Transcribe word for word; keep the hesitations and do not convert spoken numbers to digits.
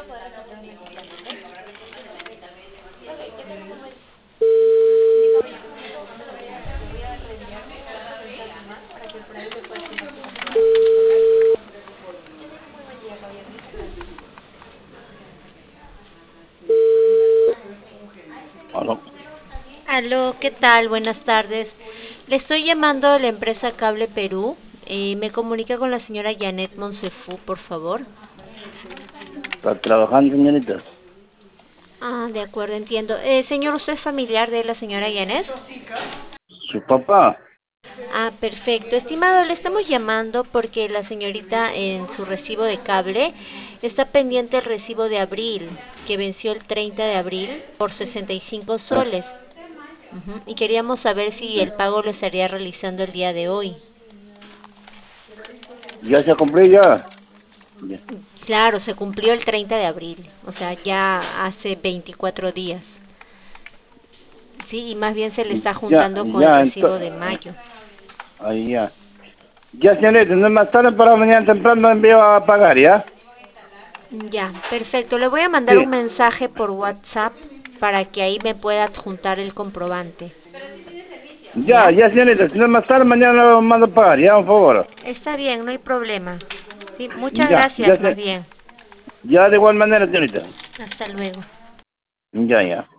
Aló. Aló, ¿qué tal? Buenas tardes. Le estoy llamando de la empresa Cable Perú. Eh, me comunica con la señora Janet Monsefú, por favor. ¿Está trabajando, señorita? Ah, de acuerdo, entiendo. Eh, señor, ¿usted es familiar de la señora Janet? ¿Su papá? Ah, perfecto. Estimado, le estamos llamando porque la señorita en su recibo de cable está pendiente el recibo de abril, que venció el treinta de abril por sesenta y cinco Ah, soles. Ujú, y queríamos saber si el ah. pago lo estaría realizando el día de hoy. ¿Ya se cumplió ya? Ya. Claro, se cumplió el treinta de abril, o sea, ya hace veinticuatro días. Sí, y más bien se le está Ya, juntando con el ya, recibo entonces... de mayo. Ahí ya. Ya, señorita, no es más tarde para mañana temprano envío a pagar, ¿ya? Ya, perfecto. Le voy a mandar un Sí. mensaje por WhatsApp para que ahí me pueda adjuntar el comprobante. Ya, ¿Ya? ya, señorita, si no es más tarde mañana lo mando a pagar, ¿ya? Por favor. Está bien, no hay problema. Sí, muchas Ya, ya, gracias, más se... bien. ya de igual manera, señorita. Hasta luego. Ya, ya.